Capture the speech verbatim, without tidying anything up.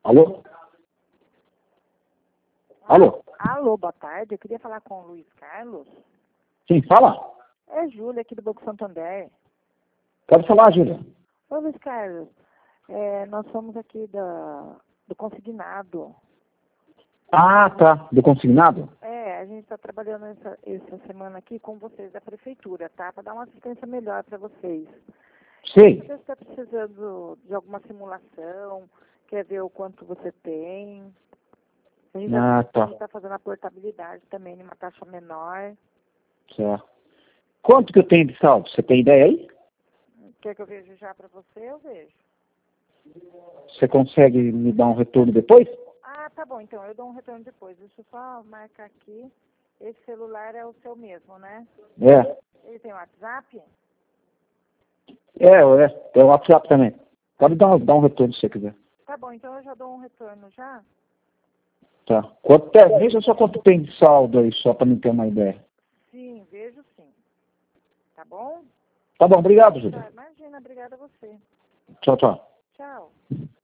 Alô? Alô? Alô, boa tarde. Eu queria falar com o Luiz Carlos. Sim, fala. É Júlia, aqui do Banco Santander. Pode falar, Júlia. Ô, Luiz Carlos, é, nós somos aqui da, do consignado. Ah, tá. Do consignado? É, a gente está trabalhando essa, essa semana aqui com vocês da prefeitura, tá? Para dar uma assistência melhor para vocês. Sei. Você está precisando de alguma simulação, quer ver o quanto você tem. A gente Ah, tá. está fazendo a portabilidade também numa taxa menor. Certo. Quanto que eu tenho de saldo? Você tem ideia aí? Quer que eu veja já para você? Eu vejo. Você consegue me dar um retorno depois? Ah, tá bom, então eu dou um retorno depois. Deixa eu só marcar aqui. Esse celular é o seu mesmo, né? É. Ele tem WhatsApp? É, é. Tem o WhatsApp também. Pode dar, um- dar um retorno se você quiser. Tá bom, então eu já dou um retorno já. Tá. Quanto, é, veja só quanto tem de saldo aí, só para me ter uma ideia. Sim, vejo sim. Tá bom? Tá bom, obrigado, Júlia. Tá, imagina, obrigada a você. Tchau, tchau. Tchau.